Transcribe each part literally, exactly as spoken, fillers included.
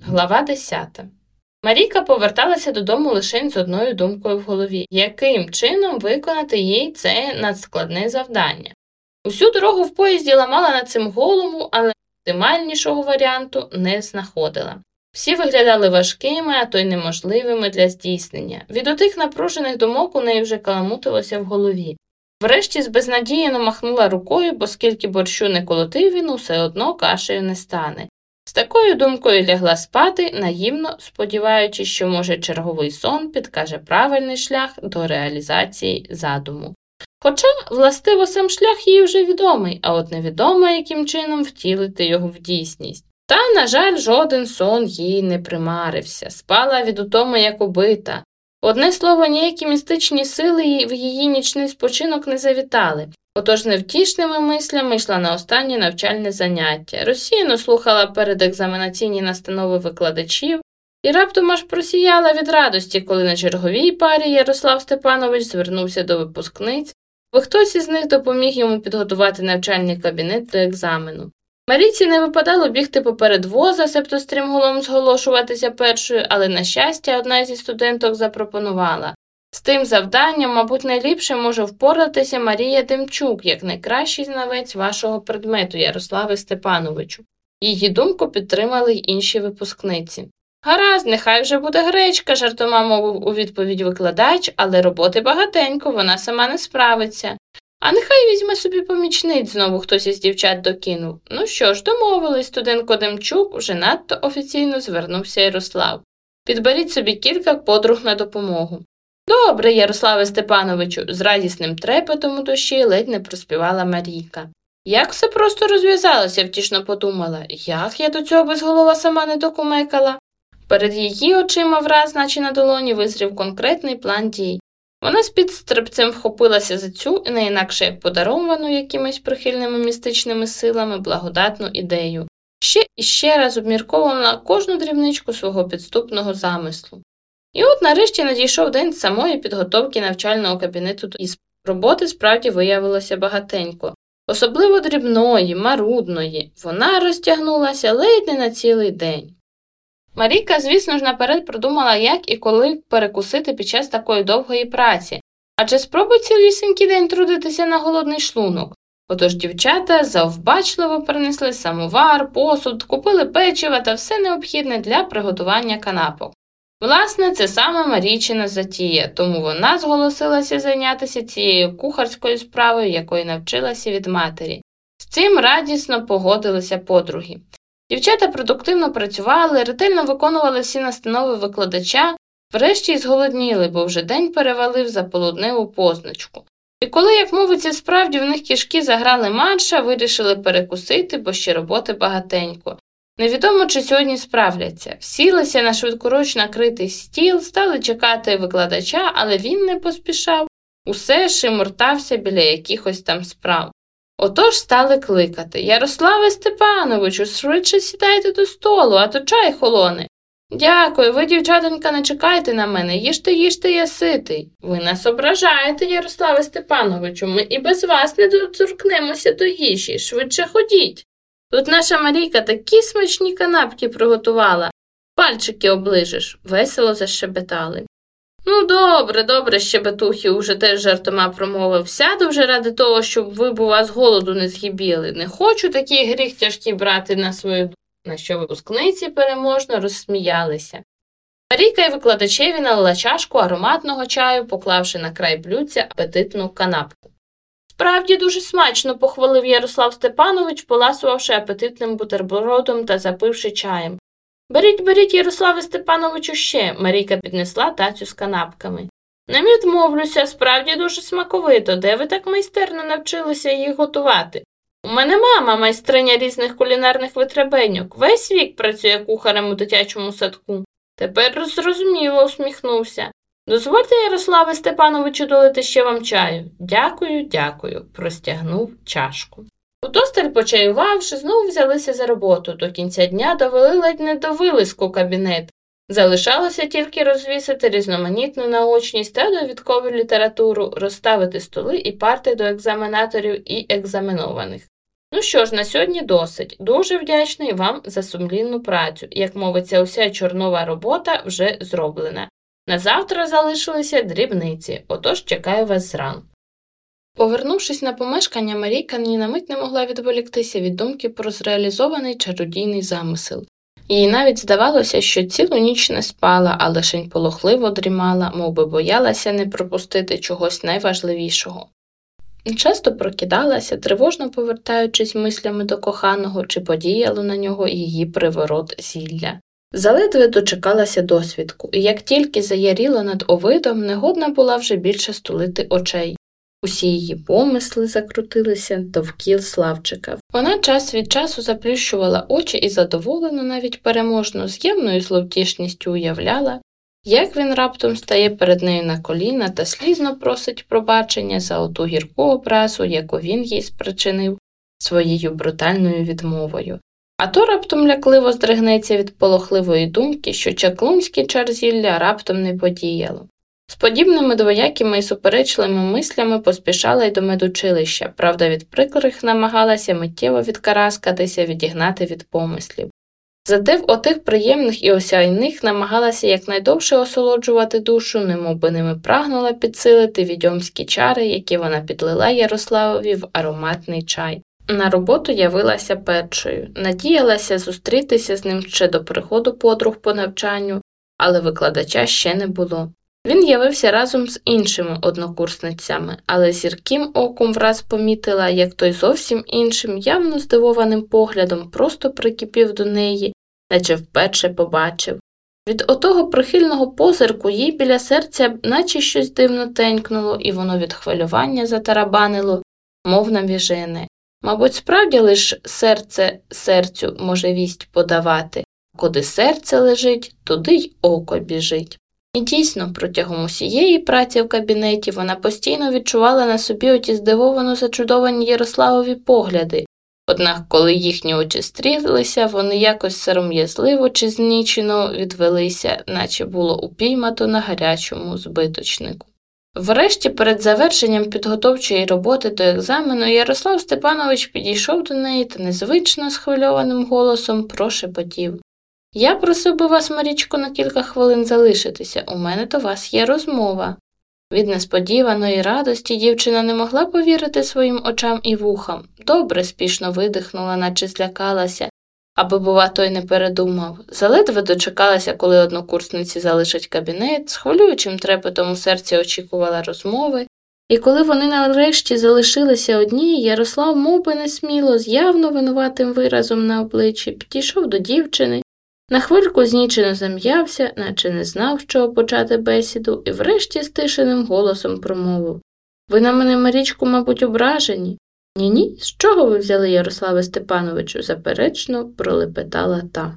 Глава десята. Марійка поверталася додому лише з одною думкою в голові – яким чином виконати їй це надскладне завдання. Усю дорогу в поїзді ламала над цим голову, але оптимальнішого варіанту не знаходила. Всі виглядали важкими, а то й неможливими для здійснення. Від отих напружених думок у неї вже каламутилося в голові. Врешті безнадіяно махнула рукою, бо скільки борщу не колотив він, усе одно кашею не стане. З такою думкою лягла спати, наївно сподіваючись, що, може, черговий сон підкаже правильний шлях до реалізації задуму. Хоча, властиво, сам шлях їй вже відомий, а от невідомо, яким чином втілити його в дійсність. Та, на жаль, жоден сон їй не примарився, спала від утоми, як убита. Одне слово, ніякі містичні сили в її нічний спочинок не завітали. Отож невтішними мислями йшла на останнє навчальне заняття, розсіяно слухала передекзаменаційні настанови викладачів і раптом аж просіяла від радості, коли на черговій парі Ярослав Степанович звернувся до випускниць, бо хтось із них допоміг йому підготувати навчальний кабінет до екзамену. Марійці не випадало бігти поперед воза, себто стрімголом зголошуватися першою, але, на щастя, одна зі студенток запропонувала. З тим завданням, мабуть, найліпше може впоратися Марія Демчук, як найкращий знавець вашого предмету, Ярославе Степановичу. Її думку підтримали й інші випускниці. Гаразд, нехай вже буде гречка, жартома мовив у відповідь викладач, але роботи багатенько, вона сама не справиться. А нехай візьме собі помічниць, знову хтось із дівчат докинув. Ну що ж, домовились, студентко Демчук, вже надто офіційно звернувся Ярослав. Підберіть собі кілька подруг на допомогу. Добре, Ярославе Степановичу, з радісним трепетом у душі ледь не проспівала Марійка. Як все просто розв'язалося, втішно подумала. Як я до цього без голова сама не докумекала? Перед її очима враз, наче на долоні, визрів конкретний план дій. Вона з підстрибцем вхопилася за цю, не інакше як подаровану якимись прихильними містичними силами, благодатну ідею. Ще і ще раз обмірковувала кожну дрібничку свого підступного замислу. І от нарешті надійшов день самої підготовки навчального кабінету до іспиту. Роботи справді виявилося багатенько. Особливо дрібної, марудної. Вона розтягнулася ледь не на цілий день. Марійка, звісно ж, наперед продумала, як і коли перекусити під час такої довгої праці. Адже спробуй цілісінький день трудитися на голодний шлунок. Отож дівчата завбачливо принесли самовар, посуд, купили печива та все необхідне для приготування канапок. Власне, це саме Марійчина затія, тому вона зголосилася зайнятися цією кухарською справою, якої навчилася від матері. З цим радісно погодилися подруги. Дівчата продуктивно працювали, ретельно виконували всі настанови викладача, врешті й зголодніли, бо вже день перевалив за полудневу позначку. І коли, як мовиться, справді в них кишки заграли марша, вирішили перекусити, бо ще роботи багатенько. Невідомо, чи сьогодні справляться. Сілися на швидкоруч накритий стіл, стали чекати викладача, але він не поспішав. Усе шимортався біля якихось там справ. Отож стали кликати. Ярославе Степановичу, швидше сідайте до столу, а то чай холоне. Дякую, ви, дівчатонька, не чекайте на мене, їжте, їжте, я ситий. Ви нас ображаєте, Ярославе Степановичу, ми і без вас не доторкнемося до їжі, швидше ходіть. Тут наша Марійка такі смачні канапки приготувала. Пальчики оближеш, весело защебетали. Ну, добре, добре, щебетухи, уже теж жартома промовив. Сяду вже ради того, щоб ви, бува, з голоду не згибіли. Не хочу такий гріх тяжкий брати на свою душу. На що випускниці переможно розсміялися. Марійка й викладачеві налила чашку ароматного чаю, поклавши на край блюдця апетитну канапку. Справді дуже смачно, похвалив Ярослав Степанович, поласувавши апетитним бутербродом та запивши чаєм. Беріть, беріть, Ярославе Степановичу, ще, Марійка піднесла тацю з канапками. Не відмовлюся, справді дуже смаковито, де ви так майстерно навчилися їх готувати? У мене мама майстриня різних кулінарних витребеньок, весь вік працює кухарем у дитячому садку. Тепер зрозуміло, усміхнувся. Дозвольте, Ярославе Степановичу, долити ще вам чаю. Дякую, дякую, простягнув чашку. Удосталь почаювавши, знову взялися за роботу. До кінця дня довели ледь не до вилиску кабінет. Залишалося тільки розвісити різноманітну наочність та довідкову літературу, розставити столи і парти до екзаменаторів і екзаменованих. Ну що ж, на сьогодні досить. Дуже вдячний вам за сумлінну працю. Як мовиться, уся чорнова робота вже зроблена. На завтра залишилися дрібниці, отож чекаю вас зранку. Повернувшись на помешкання, Марійка ні на мить не могла відволіктися від думки про зреалізований чародійний замисел. Їй навіть здавалося, що цілу ніч не спала, а лишень полохливо дрімала, мов би боялася не пропустити чогось найважливішого. Часто прокидалася, тривожно повертаючись мислями до коханого, чи подіяло на нього її приворот зілля. Заледве дочекалася досвідку, і як тільки заяріло над Овидом, негодна була вже більше стулити очей. Усі її помисли закрутилися довкіл Славчика. Вона час від часу заплющувала очі і задоволено, навіть переможно, з явною зловтішністю уявляла, як він раптом стає перед нею на коліна та слізно просить пробачення за оту гірку образу, яку він їй спричинив своєю брутальною відмовою. А то раптом лякливо здригнеться від полохливої думки, що чаклунське чар зілля раптом не подіяло. З подібними двоякими і суперечливими мислями поспішала й до медучилища, правда від прикрих намагалася миттєво відкараскатися, відігнати від помислів. Зате в отих приємних і осяйних намагалася якнайдовше осолоджувати душу, немовби ними прагнула підсилити відьомські чари, які вона підлила Ярославові в ароматний чай. На роботу явилася першою, надіялася зустрітися з ним ще до приходу подруг по навчанню, але викладача ще не було. Він явився разом з іншими однокурсницями, але зірким оком враз помітила, як той зовсім іншим, явно здивованим поглядом просто прикипів до неї, наче вперше побачив. Від отого прихильного позирку їй біля серця наче щось дивно тенькнуло, і воно від хвилювання затарабанило, мов навіжене. Мабуть, справді лиш серце серцю може вість подавати. Куди серце лежить, туди й око біжить. І дійсно, протягом усієї праці в кабінеті вона постійно відчувала на собі оті здивовано зачудовані Ярославові погляди. Однак, коли їхні очі стрілися, вони якось сором'язливо чи знічено відвелися, наче було упіймато на гарячому збиточнику. Врешті, перед завершенням підготовчої роботи до екзамену, Ярослав Степанович підійшов до неї та незвично схвильованим голосом прошепотів: «Я просив би вас, Марічко, на кілька хвилин залишитися, у мене до вас є розмова». Від несподіваної радості дівчина не могла повірити своїм очам і вухам. Добре спішно видихнула, наче злякалася, аби, бува, той не передумав. Заледве дочекалася, коли однокурсниці залишать кабінет, з хвилюючим трепетом у серці очікувала розмови, і коли вони нарешті залишилися одні, Ярослав мовби несміло, з явно винуватим виразом на обличчі, підійшов до дівчини, на хвильку знічено зам'явся, наче не знав, з чого почати бесіду, і врешті стишеним голосом промовив: «Ви на мене, Марічку, мабуть, ображені?» «Ні-ні, з чого ви взяли, Ярославе Степановичу?» – заперечно пролепетала та.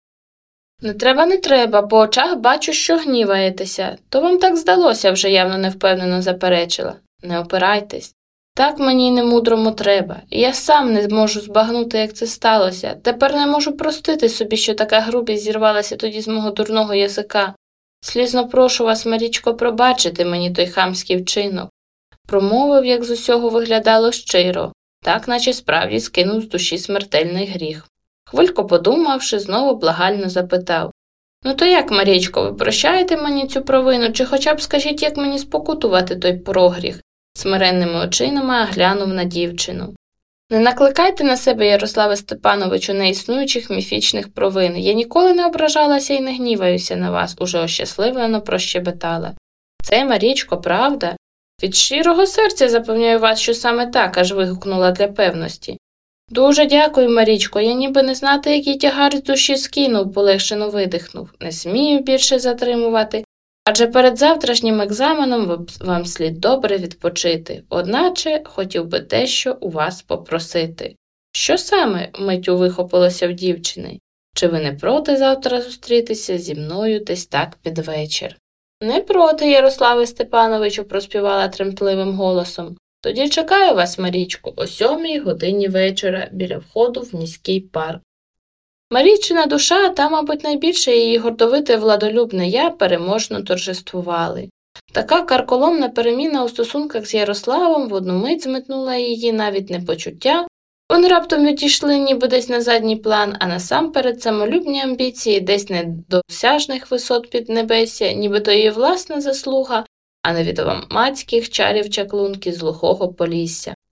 «Не треба, не треба, по очах бачу, що гніваєтеся. То вам так здалося», – вже явно невпевнено заперечила. «Не опирайтесь. Так мені й немудрому треба. І я сам не зможу збагнути, як це сталося. Тепер не можу простити собі, що така грубість зірвалася тоді з мого дурного язика. Слізно прошу вас, Марічко, пробачити мені той хамський вчинок». Промовив, як з усього виглядало щиро, так наче справді скинув з душі смертельний гріх. Хвилько подумавши, знову благально запитав: «Ну то як, Марічко, ви прощаєте мені цю провину, чи хоча б скажіть, як мені спокутувати той прогріх?» Смиренними очима глянув на дівчину. «Не накликайте на себе, Ярославе Степановичу, неіснуючих міфічних провин. Я ніколи не ображалася і не гніваюся на вас», – уже ощасливлено прощебетала. «Це, Марічко, правда? Від щирого серця запевняю вас, що саме так», – аж вигукнула для певності. «Дуже дякую, Марічко, я ніби не знати, який тягар з душі скинув», – полегшено видихнув. «Не смію більше затримувати, адже перед завтрашнім екзаменом вам слід добре відпочити. Одначе хотів би дещо у вас попросити». «Що саме?» – миттю вихопилося в дівчини. «Чи ви не проти завтра зустрітися зі мною десь так під вечір?» «Не проти, Ярославе Степановичу», – проспівала тремтливим голосом. «Тоді чекаю вас, Марічко, о сьомій годині вечора біля входу в міський парк». Марійчина душа, та, мабуть, найбільше її гордовите владолюбне я переможно торжествували. Така карколомна переміна у стосунках з Ярославом в одну мить змитнула її навіть не почуття, Вони раптом відійшли ніби десь на задній план, а насамперед самолюбні амбіції десь недосяжних висот піднебесся, ніби то її власна заслуга, а не від мацьких чарів чаклунки з глухого Полісся.